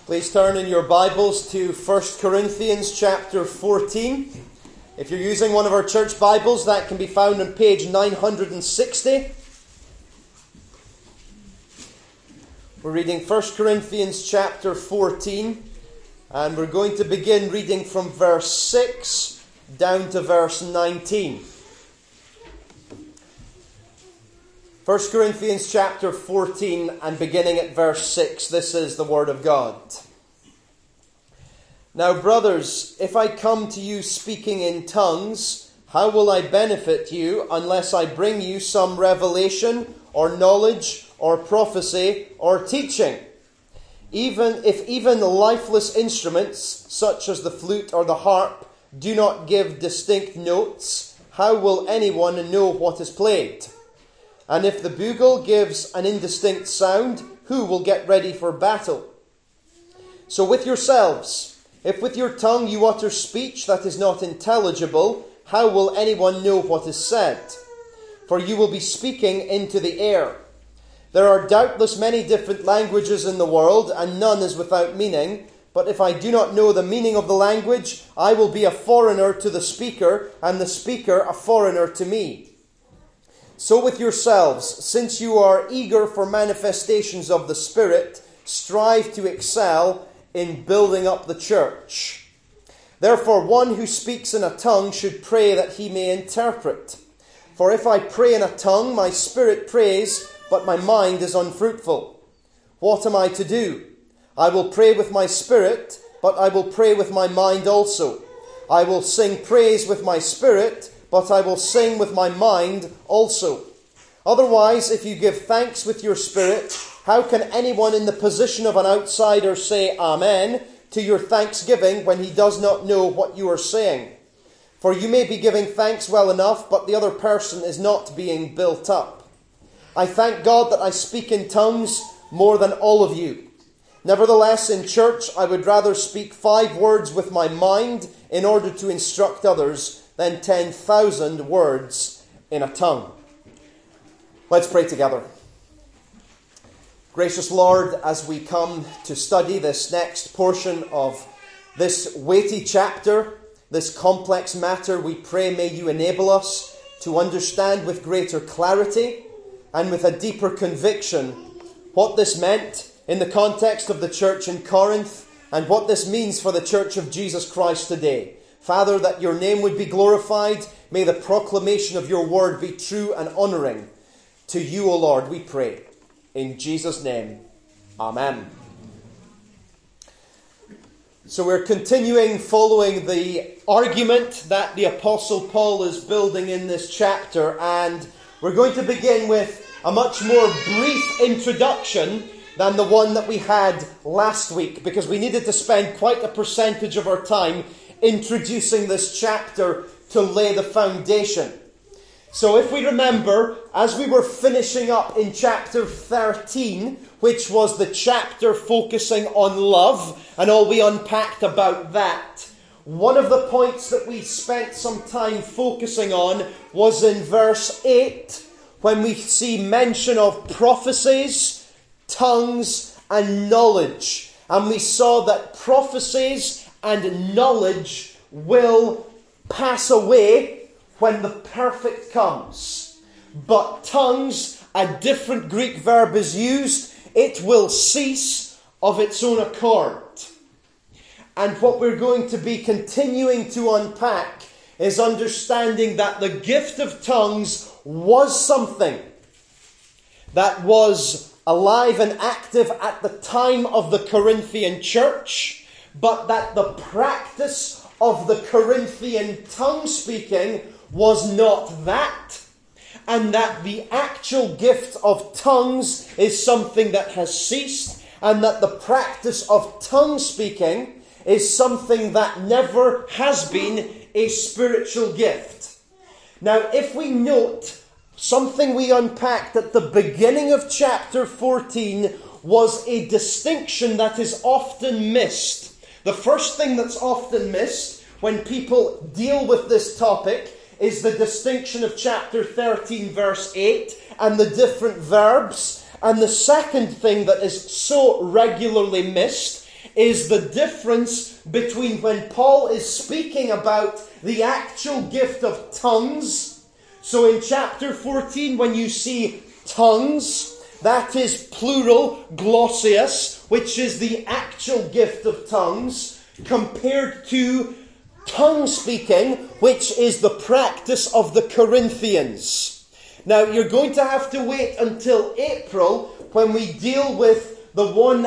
Please turn in your Bibles to 1 Corinthians chapter 14. If you're using one of our church Bibles, that can be found on page 960. We're reading 1 Corinthians chapter 14, and we're going to begin reading from verse 6 down to verse 19. 1 Corinthians chapter 14 and beginning at verse 6, this is the word of God. Now, brothers, if I come to you speaking in tongues, how will I benefit you unless I bring you some revelation or knowledge or prophecy or teaching? Even lifeless instruments, such as the flute or the harp, do not give distinct notes, how will anyone know what is played? And if the bugle gives an indistinct sound, who will get ready for battle? So with yourselves, if with your tongue you utter speech that is not intelligible, how will anyone know what is said? For you will be speaking into the air. There are doubtless many different languages in the world, and none is without meaning. But if I do not know the meaning of the language, I will be a foreigner to the speaker, and the speaker a foreigner to me. So with yourselves, since you are eager for manifestations of the Spirit, strive to excel in building up the church. Therefore, one who speaks in a tongue should pray that he may interpret. For if I pray in a tongue, my spirit prays, but my mind is unfruitful. What am I to do? I will pray with my spirit, but I will pray with my mind also. I will sing praise with my spirit, but I will sing with my mind also. Otherwise, if you give thanks with your spirit, how can anyone in the position of an outsider say Amen to your thanksgiving when he does not know what you are saying? For you may be giving thanks well enough, but the other person is not being built up. I thank God that I speak in tongues more than all of you. Nevertheless, in church, I would rather speak 5 words with my mind in order to instruct others than 10,000 words in a tongue. Let's pray together. Gracious Lord, as we come to study this next portion of this weighty chapter, this complex matter, we pray may you enable us to understand with greater clarity and with a deeper conviction what this meant in the context of the church in Corinth and what this means for the church of Jesus Christ today. Father, that your name would be glorified. May the proclamation of your word be true and honouring. To you, O Lord, we pray. In Jesus' name, Amen. So we're continuing following the argument that the Apostle Paul is building in this chapter, and we're going to begin with a much more brief introduction than the one that we had last week, because we needed to spend quite a percentage of our time introducing this chapter to lay the foundation. So if we remember, as we were finishing up in chapter 13, which was the chapter focusing on love, and all we unpacked about that, one of the points that we spent some time focusing on was in verse 8, when we see mention of prophecies, tongues, and knowledge. And we saw that prophecies and knowledge will pass away when the perfect comes. But tongues, a different Greek verb is used, it will cease of its own accord. And what we're going to be continuing to unpack is understanding that the gift of tongues was something that was alive and active at the time of the Corinthian church, but that the practice of the Corinthian tongue speaking was not that, and that the actual gift of tongues is something that has ceased, and that the practice of tongue speaking is something that never has been a spiritual gift. Now, if we note something we unpacked at the beginning of chapter 14 was a distinction that is often missed. The first thing that's often missed when people deal with this topic is the distinction of chapter 13 verse 8 and the different verbs. And the second thing that is so regularly missed is the difference between when Paul is speaking about the actual gift of tongues. So in chapter 14, when you see tongues, that is plural, glossius, which is the actual gift of tongues, compared to tongue speaking, which is the practice of the Corinthians. Now, you're going to have to wait until April when we deal with the one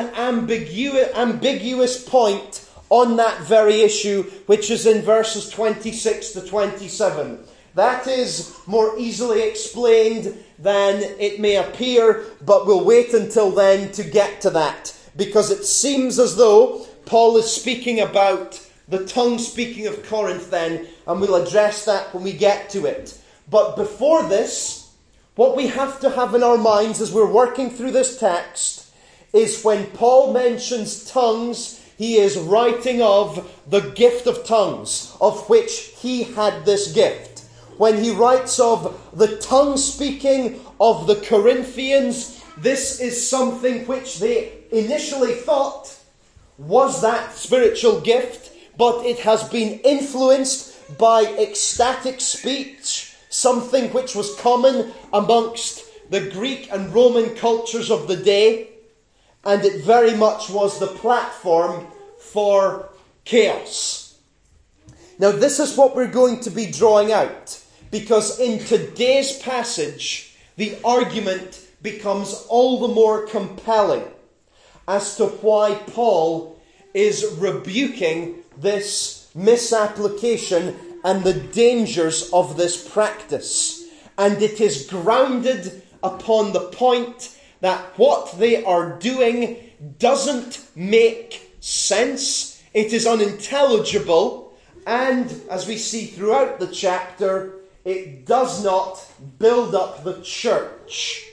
ambiguous point on that very issue, which is in verses 26 to 27. That is more easily explained than it may appear, but we'll wait until then to get to that, because it seems as though Paul is speaking about the tongue speaking of Corinth then, and we'll address that when we get to it. But before this, what we have to have in our minds as we're working through this text is when Paul mentions tongues, he is writing of the gift of tongues, of which he had this gift. When he writes of the tongue speaking of the Corinthians, this is something which they initially thought was that spiritual gift, but it has been influenced by ecstatic speech, something which was common amongst the Greek and Roman cultures of the day, and it very much was the platform for chaos. Now, this is what we're going to be drawing out, because in today's passage, the argument becomes all the more compelling as to why Paul is rebuking this misapplication and the dangers of this practice. And it is grounded upon the point that what they are doing doesn't make sense. It is unintelligible. And as we see throughout the chapter, it does not build up the church.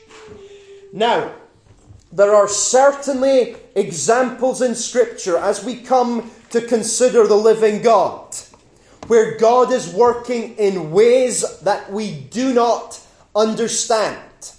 Now, there are certainly examples in Scripture as we come to consider the living God, where God is working in ways that we do not understand.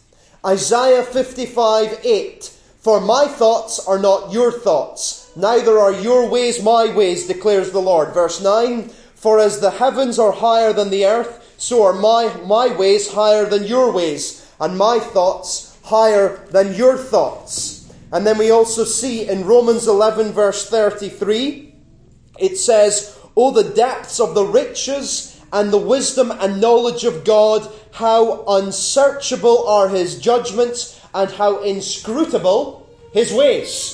Isaiah 55:8, "For my thoughts are not your thoughts, neither are your ways my ways, declares the Lord." Verse 9, "For as the heavens are higher than the earth, so are my ways higher than your ways, and my thoughts higher than your thoughts." And then we also see in Romans 11 verse 33, it says, "O the depths of the riches and the wisdom and knowledge of God, how unsearchable are his judgments and how inscrutable his ways."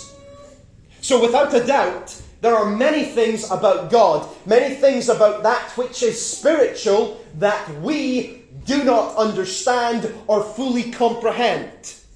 So without a doubt, there are many things about God, many things about that which is spiritual that we do not understand or fully comprehend.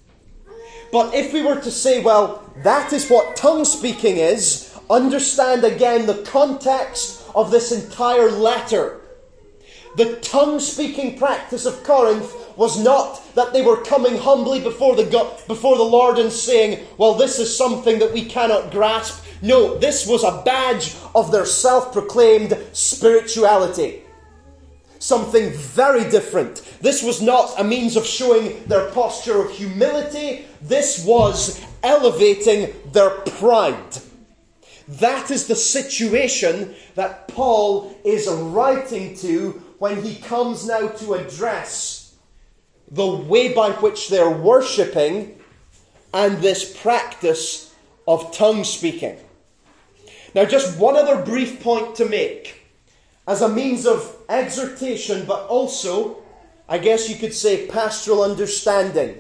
But if we were to say, well, that is what tongue speaking is, understand again the context of this entire letter. The tongue speaking practice of Corinth was not that they were coming humbly before the Lord and saying, well, this is something that we cannot grasp. No, this was a badge of their self-proclaimed spirituality. Something very different. This was not a means of showing their posture of humility. This was elevating their pride. That is the situation that Paul is writing to when he comes now to address the way by which they're worshipping and this practice of tongue speaking. Now, just one other brief point to make as a means of exhortation, but also, I guess you could say, pastoral understanding.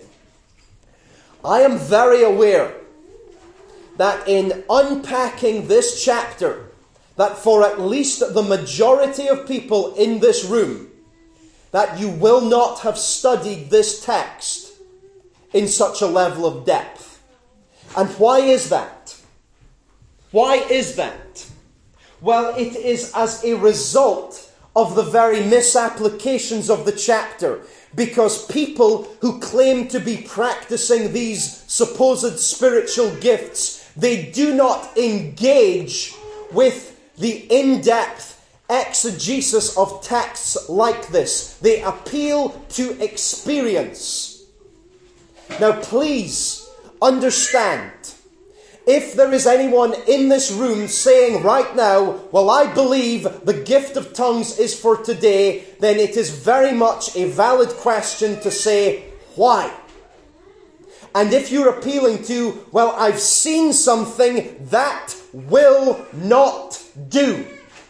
I am very aware that in unpacking this chapter, that for at least the majority of people in this room, that you will not have studied this text in such a level of depth. And why is that? Why is that? Well, it is as a result of the very misapplications of the chapter, because people who claim to be practicing these supposed spiritual gifts, they do not engage with the in-depth exegesis of texts like this. They appeal to experience. Now, please understand, If there is anyone in this room saying right now, well, I believe the gift of tongues is for today, then it is very much a valid question to say, why? And if you're appealing to, well, I've seen something, that will not do.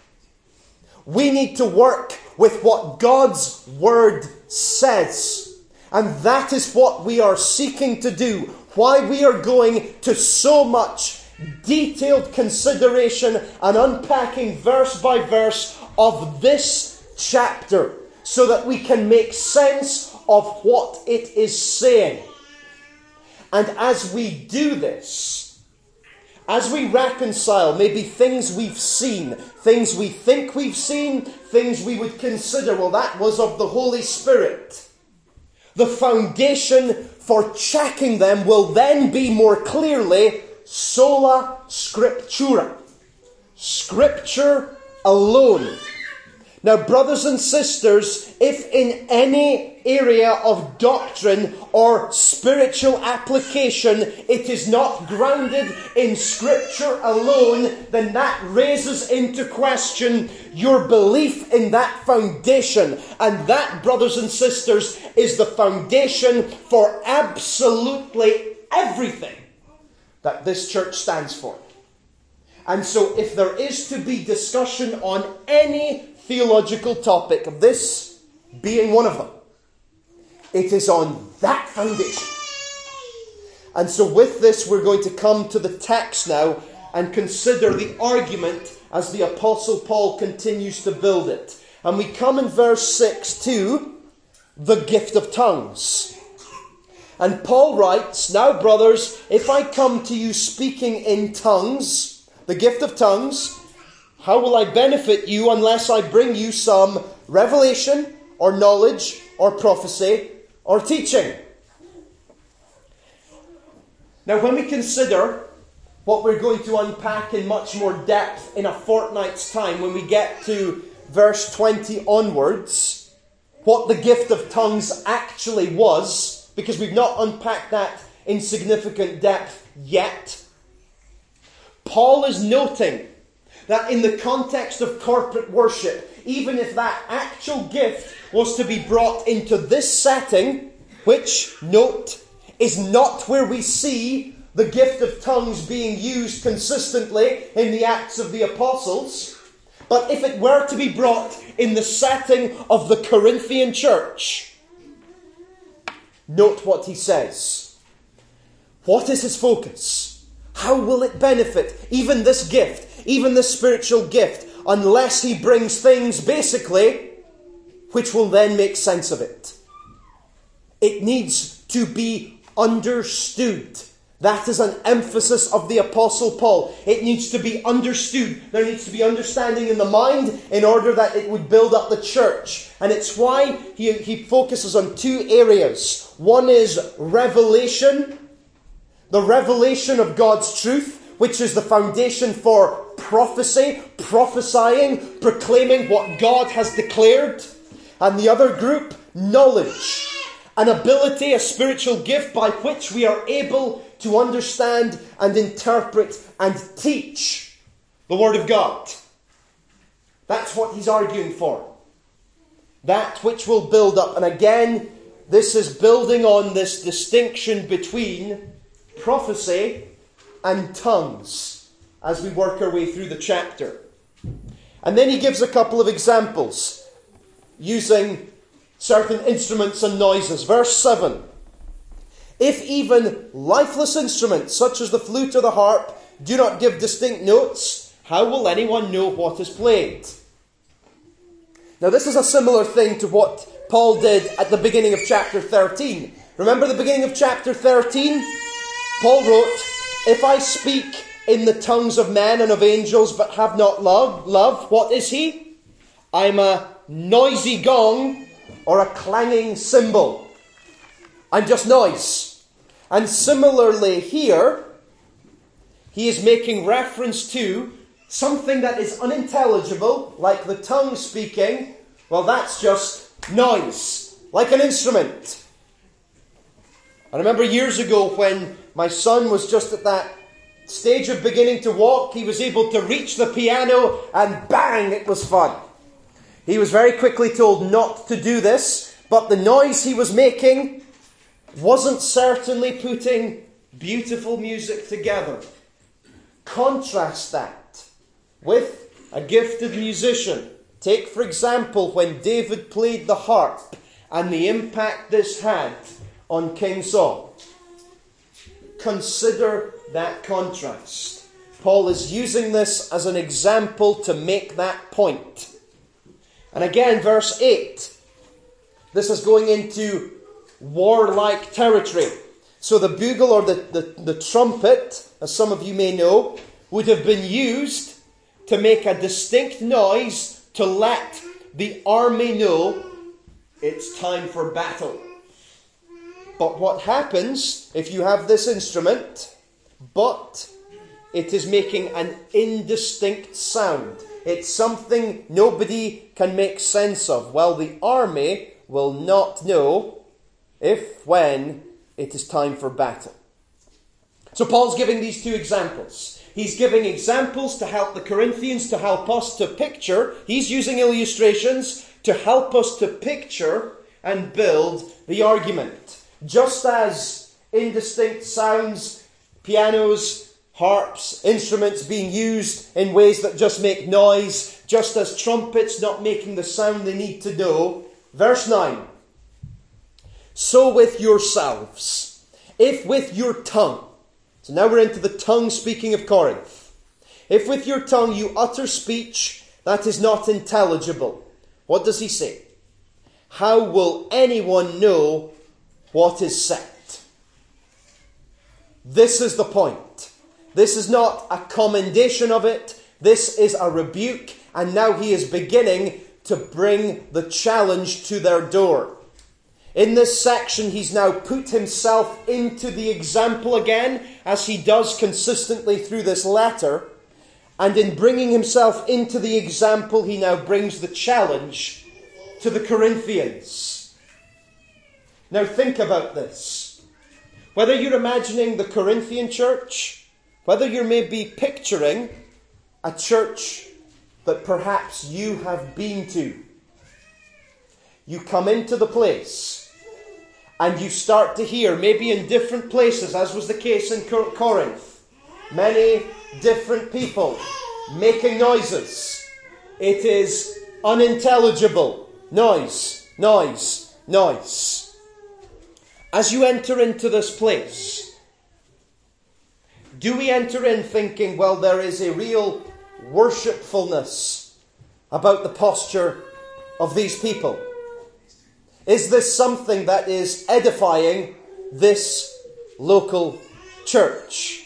We need to work with what God's Word says. And that is what we are seeking to do. Why we are going to so much detailed consideration and unpacking verse by verse of this chapter, so that we can make sense of what it is saying. And as we do this, as we reconcile maybe things we've seen, things we think we've seen, things we would consider, well, that was of the Holy Spirit, the foundation for checking them will then be more clearly sola scriptura. Scripture alone. Now, brothers and sisters, if in any area of doctrine or spiritual application it is not grounded in Scripture alone, then that raises into question your belief in that foundation. And that, brothers and sisters, is the foundation for absolutely everything that this church stands for. And so if there is to be discussion on any theological topic, this being one of them, it is on that foundation. And so with this, we're going to come to the text now and consider the argument as the Apostle Paul continues to build it. And we come in verse 6 to the gift of tongues. And Paul writes, now brothers, if I come to you speaking in tongues, the gift of tongues, how will I benefit you unless I bring you some revelation or knowledge or prophecy or teaching? Now, when we consider what we're going to unpack in much more depth in a fortnight's time, when we get to verse 20 onwards, what the gift of tongues actually was, because we've not unpacked that in significant depth yet, Paul is noting that in the context of corporate worship, even if that actual gift was to be brought into this setting, which, note, is not where we see the gift of tongues being used consistently in the Acts of the Apostles, but if it were to be brought in the setting of the Corinthian church, note what he says. What is his focus? How will it benefit even this gift, even this spiritual gift, unless he brings things, basically, which will then make sense of it? It needs to be understood. That is an emphasis of the Apostle Paul. It needs to be understood. There needs to be understanding in the mind in order that it would build up the church. And it's why he focuses on two areas. One is revelation, the revelation of God's truth, which is the foundation for prophecy, prophesying, proclaiming what God has declared. And the other group, knowledge, an ability, a spiritual gift by which we are able to understand and interpret and teach the Word of God. That's what he's arguing for. That which will build up. And again, this is building on this distinction between prophecy and tongues as we work our way through the chapter. And then he gives a couple of examples using certain instruments and noises. Verse 7. If even lifeless instruments, such as the flute or the harp, do not give distinct notes, how will anyone know what is played? Now this is a similar thing to what Paul did at the beginning of chapter 13. Remember the beginning of chapter 13? Paul wrote, if I speak in the tongues of men and of angels but have not love, what is he? I'm a noisy gong or a clanging cymbal. I'm just noise. And similarly here, he is making reference to something that is unintelligible, like the tongue speaking. Well, that's just noise, like an instrument. I remember years ago when my son was just at that stage of beginning to walk, he was able to reach the piano, and bang, it was fun. He was very quickly told not to do this, but the noise he was making wasn't certainly putting beautiful music together. Contrast that with a gifted musician. Take, for example, when David played the harp and the impact this had on King Saul. Consider that contrast. Paul is using this as an example to make that point. And again, verse 8. This is going into warlike territory. So the bugle or the trumpet, as some of you may know, would have been used to make a distinct noise to let the army know it's time for battle. But what happens if you have this instrument, but it is making an indistinct sound? It's something nobody can make sense of. Well, the army will not know when it is time for battle. So Paul's giving these two examples. He's giving examples to help the Corinthians, to help us to picture. He's using illustrations to help us to picture and build the argument. Just as indistinct sounds, pianos, harps, instruments being used in ways that just make noise, just as trumpets not making the sound they need to know. Verse 9. So with yourselves, if with your tongue, so now we're into the tongue speaking of Corinth. If with your tongue you utter speech that is not intelligible, what does he say? How will anyone know what is said? This is the point. This is not a commendation of it. This is a rebuke. And now he is beginning to bring the challenge to their door. In this section, he's now put himself into the example again, as he does consistently through this letter. And in bringing himself into the example, he now brings the challenge to the Corinthians. Now think about this. Whether you're imagining the Corinthian church, whether you're maybe picturing a church that perhaps you have been to, you come into the place and you start to hear, maybe in different places, as was the case in Corinth, many different people making noises. It is unintelligible. Noise, noise, noise. As you enter into this place, do we enter in thinking, well, there is a real worshipfulness about the posture of these people? Is this something that is edifying this local church?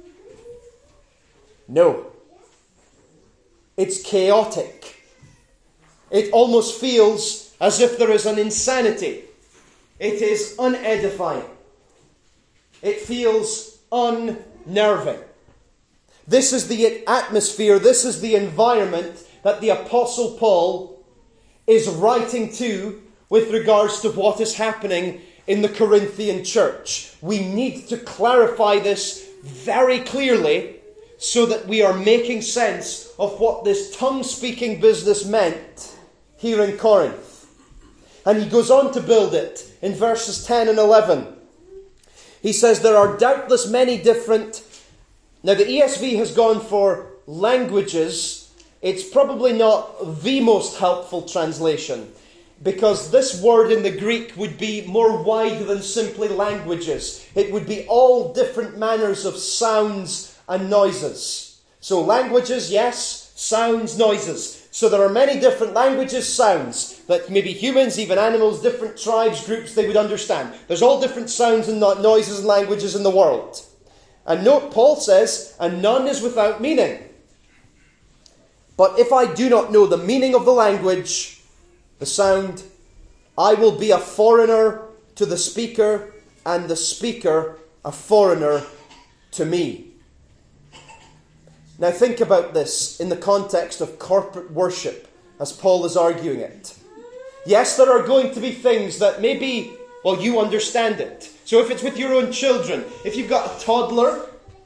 No. It's chaotic. It almost feels as if there is an insanity. It is unedifying. It feels unnerving. This is the atmosphere, this is the environment that the Apostle Paul is writing to with regards to what is happening in the Corinthian church. We need to clarify this very clearly so that we are making sense of what this tongue-speaking business meant here in Corinth. And he goes on to build it in verses 10 and 11. He says there are doubtless many different... Now the ESV has gone for languages. It's probably not the most helpful translation, because this word in the Greek would be more wide than simply languages. It would be all different manners of sounds and noises. So languages, yes. Sounds, noises. So there are many different languages, sounds, that maybe humans, even animals, different tribes, groups, they would understand. There's all different sounds and noises and languages in the world. And note, Paul says, and none is without meaning. But if I do not know the meaning of the language, the sound, I will be a foreigner to the speaker, and the speaker a foreigner to me. Now think about this in the context of corporate worship, as Paul is arguing it. Yes, there are going to be things that maybe, well, you understand it. So if it's with your own children, if you've got a toddler,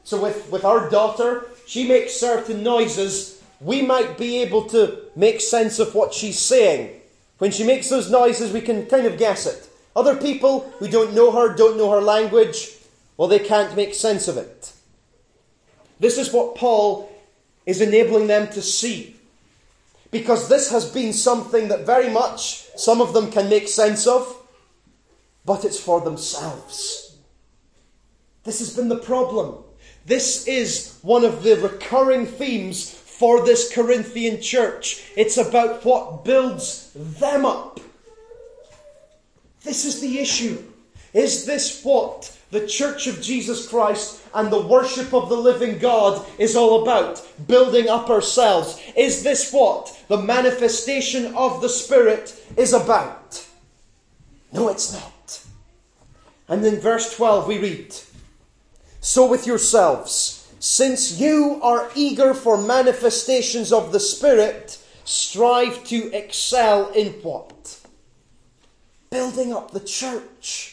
So with our daughter, she makes certain noises. We might be able to make sense of what she's saying. When she makes those noises, we can kind of guess it. Other people who don't know her language, well, they can't make sense of it. This is what Paul is enabling them to see. Because this has been something that very much some of them can make sense of, but it's for themselves. This has been the problem. This is one of the recurring themes for this Corinthian church. It's about what builds them up. This is the issue. Is this what the Church of Jesus Christ and the worship of the living God is all about? Building up ourselves. Is this what the manifestation of the Spirit is about? No, it's not. And in verse 12 we read, "So with yourselves, since you are eager for manifestations of the Spirit, strive to excel in" what? Building up the church.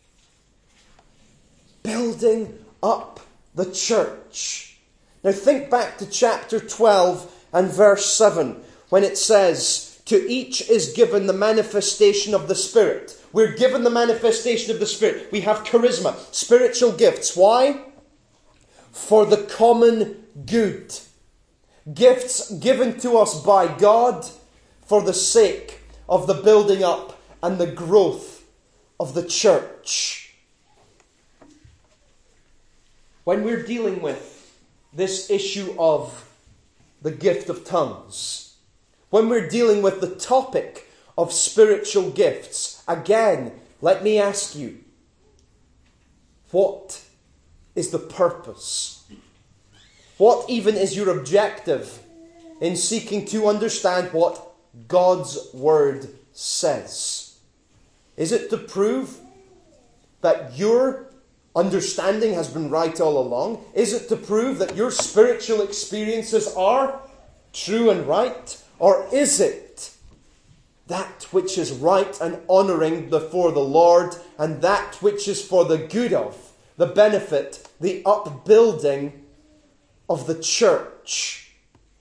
Building up the church. Now think back to chapter 12 and verse 7, when it says, "To each is given the manifestation of the Spirit." We're given the manifestation of the Spirit. We have charisma, spiritual gifts. Why? For the common good. Gifts given to us by God for the sake of the building up and the growth of the church. When we're dealing with this issue of the gift of tongues, when we're dealing with the topic of spiritual gifts, again, let me ask you, what is the purpose? What even is your objective in seeking to understand what God's Word says? Is it to prove that your understanding has been right all along? Is it to prove that your spiritual experiences are true and right? Or is it that which is right and honouring before the Lord, and that which is for the good of, the benefit, the upbuilding of the church?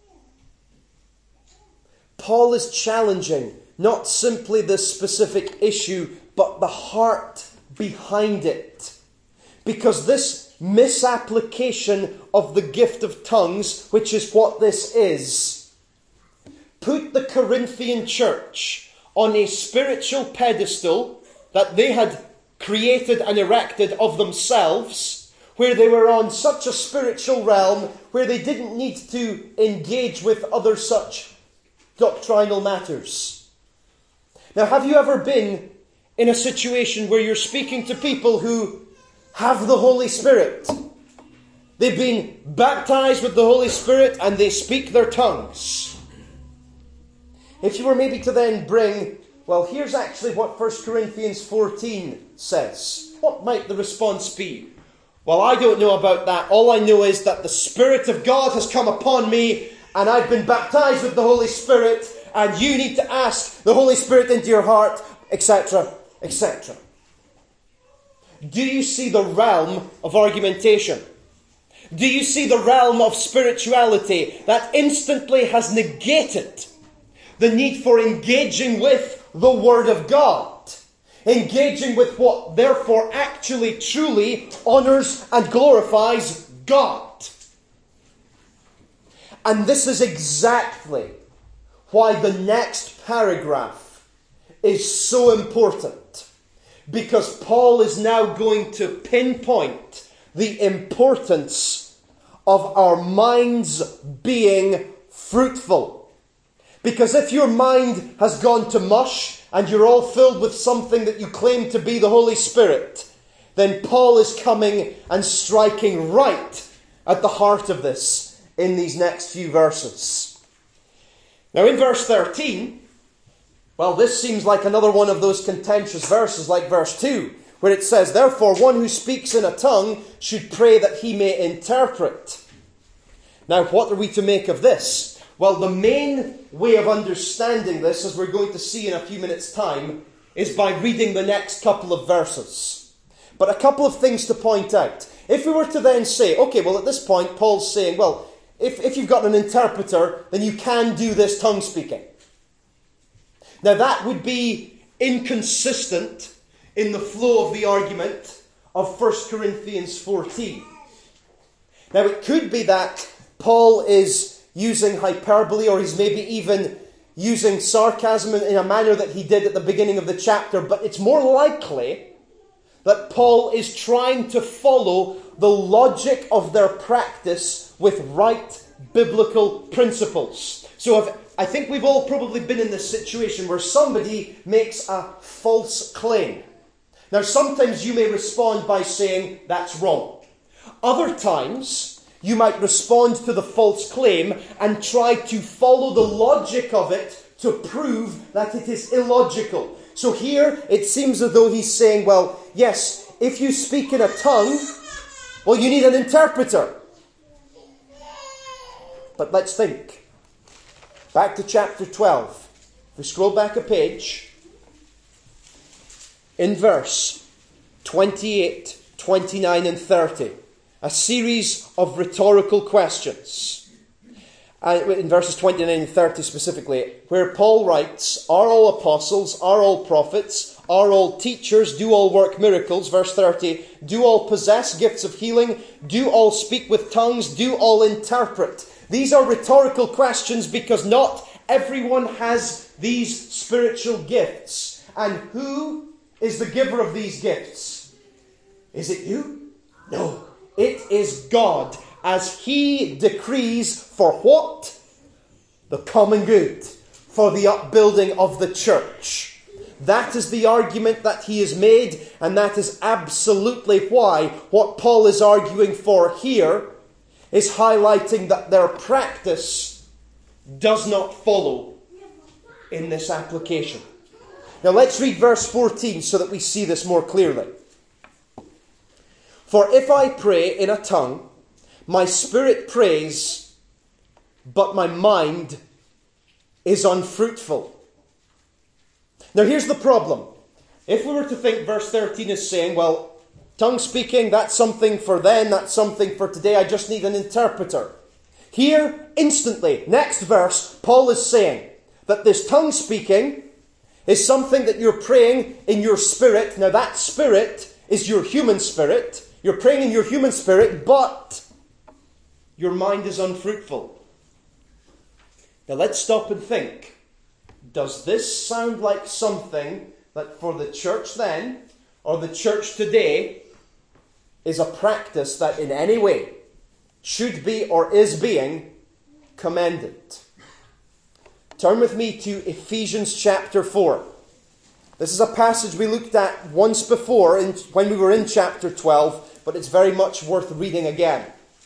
Paul is challenging not simply this specific issue, but the heart behind it. Because this misapplication of the gift of tongues, which is what this is, put the Corinthian church on a spiritual pedestal that they had created and erected of themselves, where they were on such a spiritual realm where they didn't need to engage with other such doctrinal matters. Now, have you ever been in a situation where you're speaking to people who have the Holy Spirit? They've been baptized with the Holy Spirit and they speak their tongues. If you were maybe to then bring, well, here's actually what 1 Corinthians 14 says, what might the response be? Well, I don't know about that. All I know is that the Spirit of God has come upon me and I've been baptized with the Holy Spirit, and you need to ask the Holy Spirit into your heart, etc., etc. Do you see the realm of argumentation? Do you see the realm of spirituality that instantly has negated the need for engaging with the Word of God? Engaging with what therefore actually truly honours and glorifies God. And this is exactly why the next paragraph is so important. Because Paul is now going to pinpoint the importance of our minds being fruitful. Because if your mind has gone to mush and you're all filled with something that you claim to be the Holy Spirit, then Paul is coming and striking right at the heart of this in these next few verses. Now in verse 13, well, this seems like another one of those contentious verses like verse 2, where it says, "Therefore one who speaks in a tongue should pray that he may interpret." Now what are we to make of this? Well, the main way of understanding this, as we're going to see in a few minutes' time, is by reading the next couple of verses. But a couple of things to point out. If we were to then say, okay, well, at this point, Paul's saying, well, if you've got an interpreter, then you can do this tongue speaking. Now, that would be inconsistent in the flow of the argument of 1 Corinthians 14. Now, it could be that Paul is using hyperbole, or he's maybe even using sarcasm in a manner that he did at the beginning of the chapter, but it's more likely that Paul is trying to follow the logic of their practice with right biblical principles. So I think we've all probably been in this situation where somebody makes a false claim. Now, sometimes you may respond by saying, that's wrong. Other times, you might respond to the false claim and try to follow the logic of it to prove that it is illogical. So here, it seems as though he's saying, well, yes, if you speak in a tongue, well, you need an interpreter. But let's think. Back to chapter 12. If we scroll back a page, in verse 28, 29 and 30, a series of rhetorical questions. In verses 29 and 30 specifically, where Paul writes, are all apostles, are all prophets, are all teachers, do all work miracles? Verse 30, do all possess gifts of healing? Do all speak with tongues? Do all interpret? These are rhetorical questions because not everyone has these spiritual gifts. And who is the giver of these gifts? Is it you? No. It is God, as He decrees for what? The common good, for the upbuilding of the church. That is the argument that he has made, and that is absolutely why what Paul is arguing for here is highlighting that their practice does not follow in this application. Now let's read verse 14 so that we see this more clearly. For if I pray in a tongue, my spirit prays, but my mind is unfruitful. Now here's the problem. If we were to think verse 13 is saying, well, tongue speaking, that's something for then, that's something for today, I just need an interpreter. Here, instantly, next verse, Paul is saying that this tongue speaking is something that you're praying in your spirit. Now that spirit is your human spirit. You're praying in your human spirit, but your mind is unfruitful. Now let's stop and think. Does this sound like something that for the church then, or the church today, is a practice that in any way should be or is being commended? Turn with me to Ephesians chapter 4. This is a passage we looked at once before when we were in chapter 12, but it's very much worth reading again.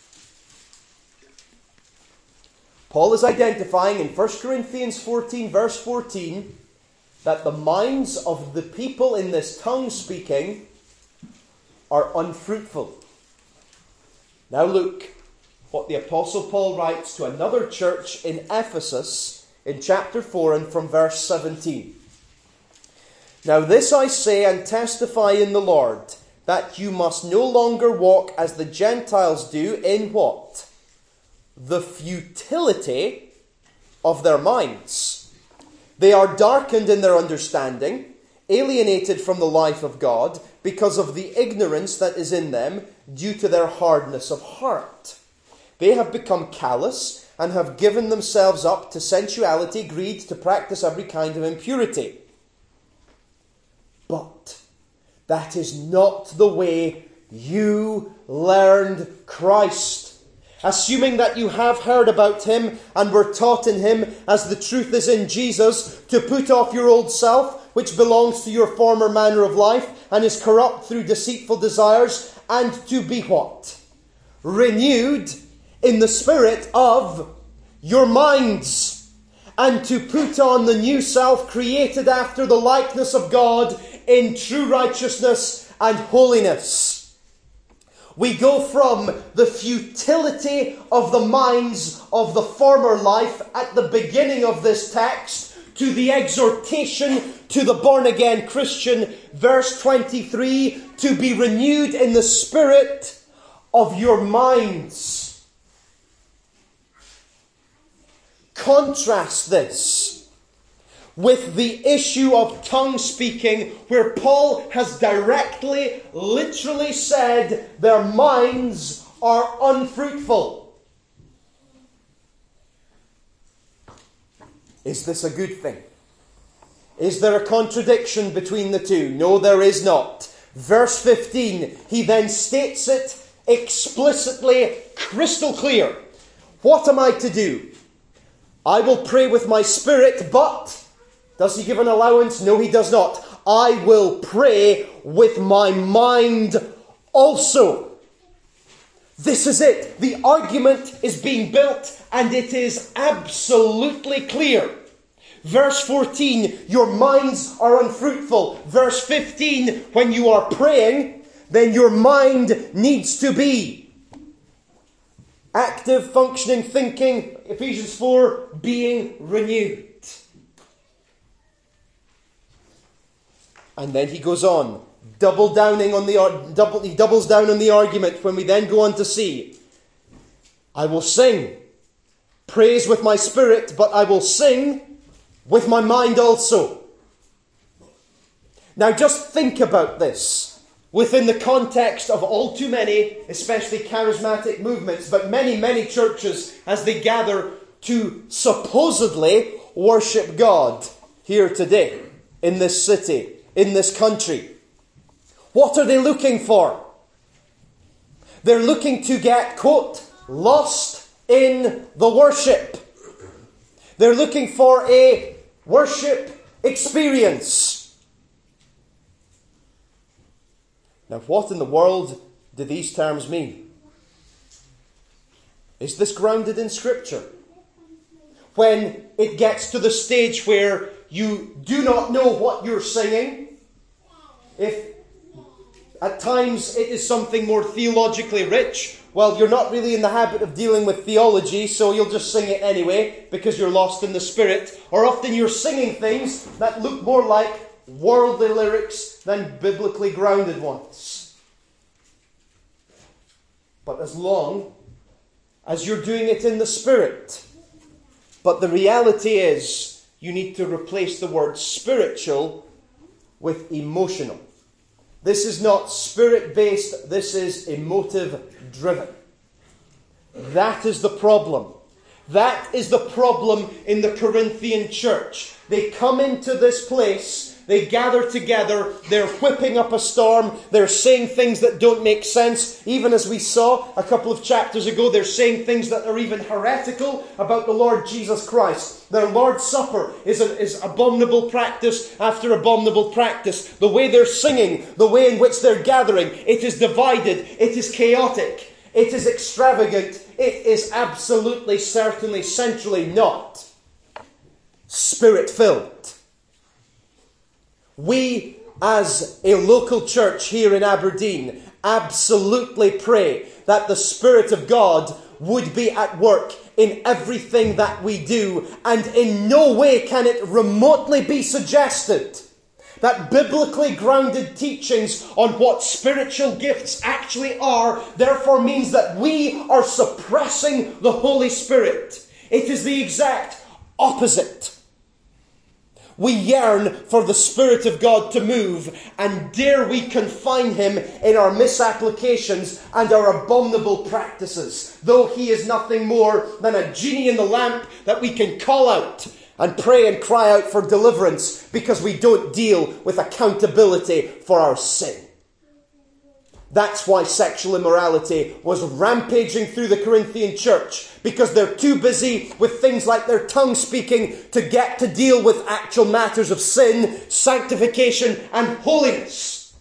Paul is identifying in 1 Corinthians 14, verse 14, that the minds of the people in this tongue speaking are unfruitful. Now look what the Apostle Paul writes to another church in Ephesus in chapter 4 and from verse 17. Now this I say and testify in the Lord, that you must no longer walk as the Gentiles do in what? The futility of their minds. They are darkened in their understanding, alienated from the life of God, because of the ignorance that is in them due to their hardness of heart. They have become callous and have given themselves up to sensuality, greed, to practice every kind of impurity. But that is not the way you learned Christ. Assuming that you have heard about him and were taught in him as the truth is in Jesus, to put off your old self, which belongs to your former manner of life and is corrupt through deceitful desires, and to be what? Renewed in the spirit of your minds, and to put on the new self created after the likeness of God in true righteousness and holiness. We go from the futility of the minds of the former life at the beginning of this text to the exhortation to the born-again Christian, verse 23, to be renewed in the spirit of your minds. Contrast this with the issue of tongue speaking, where Paul has directly, literally said their minds are unfruitful. Is this a good thing? Is there a contradiction between the two? No, there is not. Verse 15, he then states it explicitly, crystal clear. What am I to do? I will pray with my spirit, but does he give an allowance? No, he does not. I will pray with my mind also. This is it. The argument is being built, and it is absolutely clear. Verse 14, your minds are unfruitful. Verse 15, when you are praying, then your mind needs to be active, functioning, thinking. Ephesians 4, being renewed. And then he goes on, he doubles down on the argument when we then go on to see, I will sing praise with my spirit, but I will sing with my mind also. Now just think about this within the context of all too many, especially charismatic movements, but many churches as they gather to supposedly worship God here today, in this city, in this country. What are they looking for? They're looking to get, quote, lost in the worship. They're looking for a worship experience. Now, what in the world do these terms mean? Is this grounded in Scripture? When it gets to the stage where you do not know what you're singing, if at times it is something more theologically rich, well, you're not really in the habit of dealing with theology, so you'll just sing it anyway because you're lost in the Spirit. Or often you're singing things that look more like worldly lyrics than biblically grounded ones. But as long as you're doing it in the Spirit. But the reality is, you need to replace the word spiritual with emotional. This is not spirit-based, this is emotive-driven. That is the problem. That is the problem in the Corinthian church. They come into this place, they gather together, they're whipping up a storm, they're saying things that don't make sense. Even as we saw a couple of chapters ago, they're saying things that are even heretical about the Lord Jesus Christ. Their Lord's Supper is abominable practice after abominable practice. The way they're singing, the way in which they're gathering, it is divided, it is chaotic, it is extravagant, it is absolutely, certainly, centrally not Spirit-filled. We, as a local church here in Aberdeen, absolutely pray that the Spirit of God would be at work in everything that we do, and in no way can it remotely be suggested that biblically grounded teachings on what spiritual gifts actually are therefore means that we are suppressing the Holy Spirit. It is the exact opposite. We yearn for the Spirit of God to move, and dare we confine Him in our misapplications and our abominable practices, though He is nothing more than a genie in the lamp that we can call out and pray and cry out for deliverance because we don't deal with accountability for our sin. That's why sexual immorality was rampaging through the Corinthian church, because they're too busy with things like their tongue speaking to get to deal with actual matters of sin, sanctification, and holiness.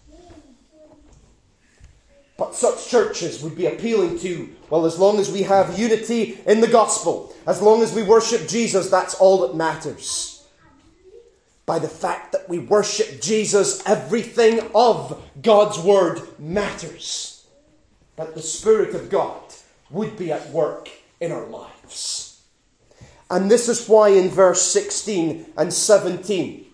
But such churches would be appealing to, well, as long as we have unity in the gospel, as long as we worship Jesus, that's all that matters. By the fact that we worship Jesus, everything of God's Word matters. That the Spirit of God would be at work in our lives. And this is why in verse 16 and 17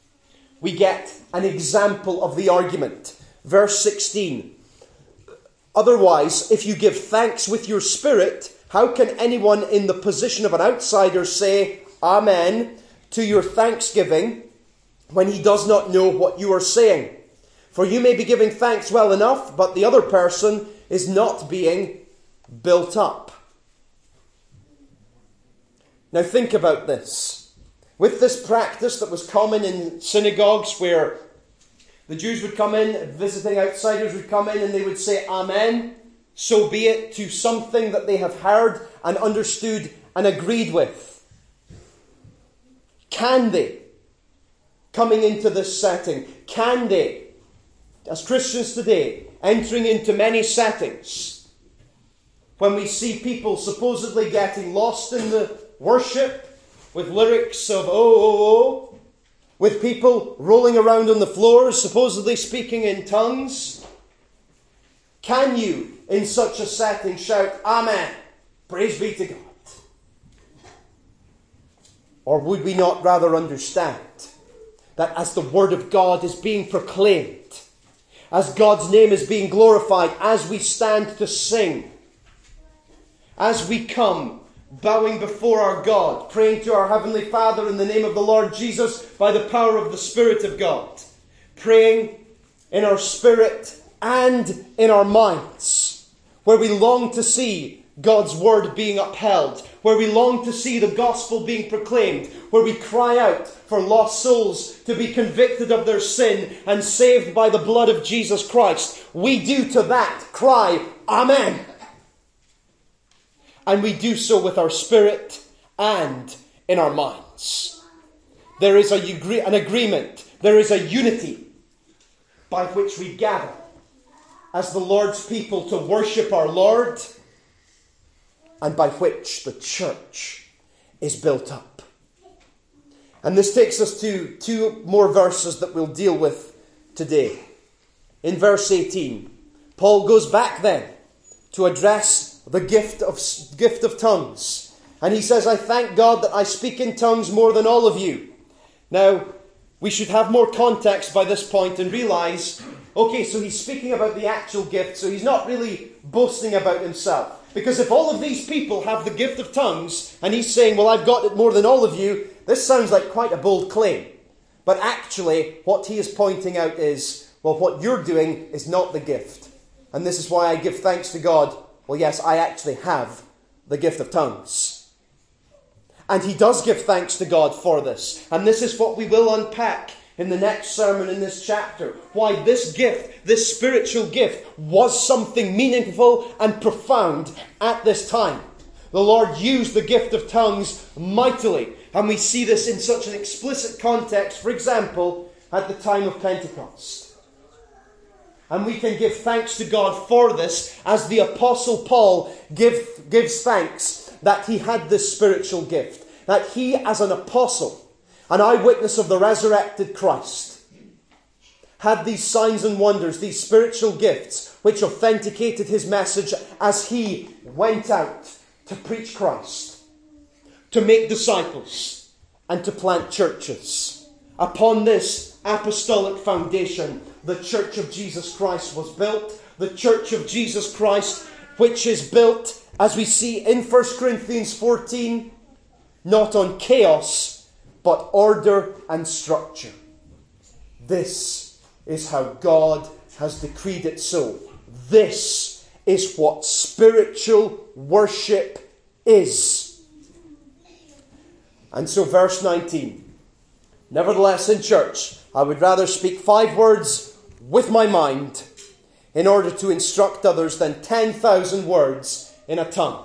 we get an example of the argument. Verse 16. Otherwise, if you give thanks with your spirit, how can anyone in the position of an outsider say Amen to your thanksgiving when he does not know what you are saying? For you may be giving thanks well enough, but the other person is not being built up. Now think about this. With this practice that was common in synagogues where the Jews would come in, visiting outsiders would come in, and they would say Amen, so be it, to something that they have heard and understood and agreed with. Can they, coming into this setting, can they, as Christians today, entering into many settings, when we see people supposedly getting lost in the worship with lyrics of oh, oh, oh, with people rolling around on the floors, supposedly speaking in tongues, can you, in such a setting, shout, Amen, praise be to God? Or would we not rather understand that as the Word of God is being proclaimed, as God's name is being glorified, as we stand to sing, as we come bowing before our God, praying to our Heavenly Father in the name of the Lord Jesus by the power of the Spirit of God, praying in our spirit and in our minds, where we long to see God's Word being upheld, where we long to see the gospel being proclaimed, where we cry out for lost souls to be convicted of their sin and saved by the blood of Jesus Christ. We do to that cry, Amen. And we do so with our spirit and in our minds. There is an agreement, there is a unity by which we gather as the Lord's people to worship our Lord, and by which the church is built up. And this takes us to two more verses that we'll deal with today. In verse 18, Paul goes back then to address the gift of tongues. And he says, I thank God that I speak in tongues more than all of you. Now, we should have more context by this point and realize, okay, so he's speaking about the actual gift, so he's not really boasting about himself. Because if all of these people have the gift of tongues, and he's saying, well, I've got it more than all of you, this sounds like quite a bold claim. But actually, what he is pointing out is, well, what you're doing is not the gift. And this is why I give thanks to God. Well, yes, I actually have the gift of tongues. And he does give thanks to God for this. And this is what we will unpack in the next sermon in this chapter. Why this gift, this spiritual gift, was something meaningful and profound at this time. The Lord used the gift of tongues mightily. And we see this in such an explicit context, for example, at the time of Pentecost. And we can give thanks to God for this, as the Apostle Paul gives thanks that he had this spiritual gift. That he, as an apostle, an eyewitness of the resurrected Christ, had these signs and wonders, these spiritual gifts, which authenticated his message as he went out to preach Christ, to make disciples, and to plant churches. Upon this apostolic foundation, the Church of Jesus Christ was built. The Church of Jesus Christ, which is built, as we see in 1 Corinthians 14, not on chaos, but order and structure. This is how God has decreed it so. This is what spiritual worship is. And so verse 19. Nevertheless, in church, I would rather speak 5 words with my mind in order to instruct others than 10,000 words in a tongue.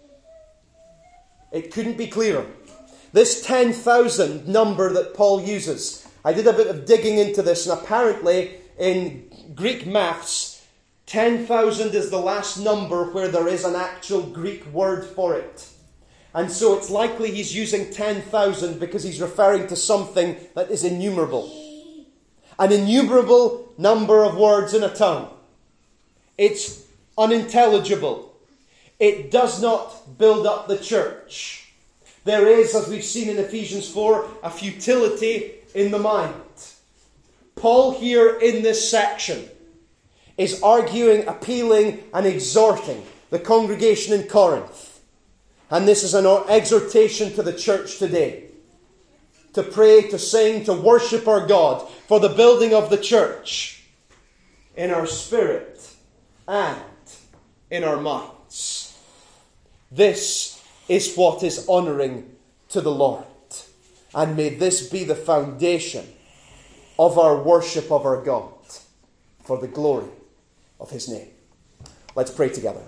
It couldn't be clearer. This 10,000 number that Paul uses, I did a bit of digging into this, and apparently in Greek maths, 10,000 is the last number where there is an actual Greek word for it. And so it's likely he's using 10,000 because he's referring to something that is innumerable. An innumerable number of words in a tongue. It's unintelligible. It does not build up the church. There is, as we've seen in Ephesians 4, a futility in the mind. Paul here in this section is arguing, appealing, and exhorting the congregation in Corinth. And this is an exhortation to the church today. To pray, to sing, to worship our God for the building of the church in our spirit and in our minds. This is what is honouring to the Lord. And may this be the foundation of our worship of our God for the glory of His name. Let's pray together.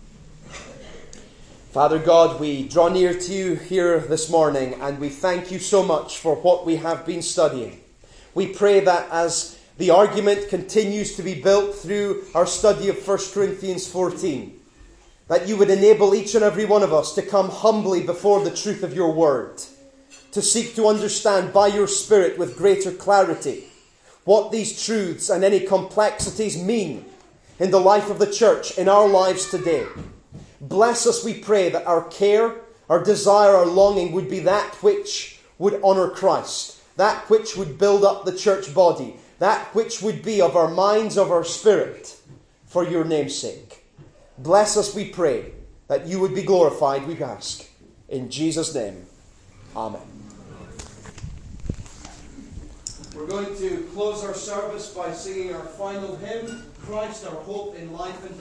Father God, we draw near to you here this morning, and we thank you so much for what we have been studying. We pray that as the argument continues to be built through our study of 1 Corinthians 14, that you would enable each and every one of us to come humbly before the truth of your word, to seek to understand by your Spirit with greater clarity what these truths and any complexities mean in the life of the church, in our lives today. Bless us, we pray, that our care, our desire, our longing would be that which would honour Christ, that which would build up the church body, that which would be of our minds, of our spirit, for your name's sake. Bless us, we pray, that you would be glorified, we ask. In Jesus' name, amen. We're going to close our service by singing our final hymn, Christ, our hope in life and death.